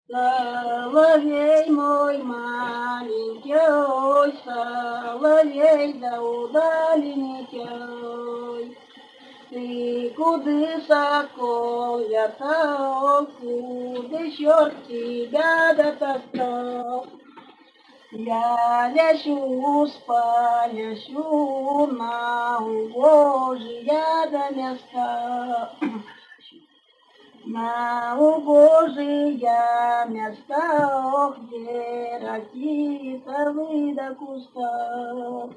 Соловей мой маленький, ой, соловей, да удаленький. Ты куды, сокол, я куды черт тебя дотаскал? Я лящу на угожья до места. На угожья места, ох, где ракитовы до куста.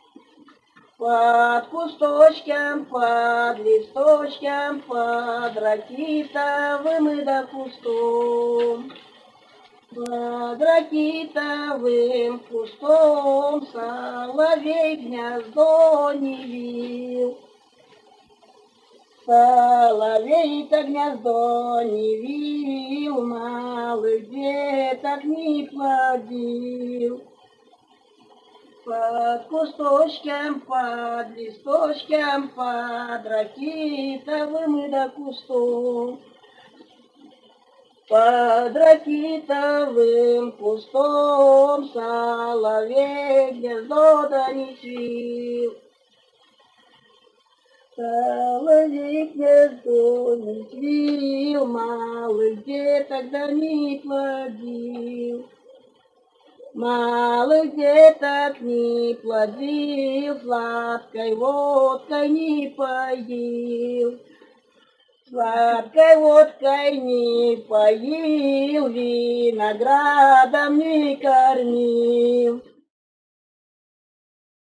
Под кусточком, под листочком, под ракитовым и до кустом. Под ракитовым кустом соловей гнездо не вил. Соловей-то гнездо не вил, малых деток не плодил. Под кусточком, под листочком, под ракитовым и до кустом. Под ракитовым кустом соловей гнездо-то не свил. Соловей гнездо не свил, малых деток да не плодил. Малых деток не плодил, сладкой водкой не поил. Сладкой водкой не поил, виноградом не кормил.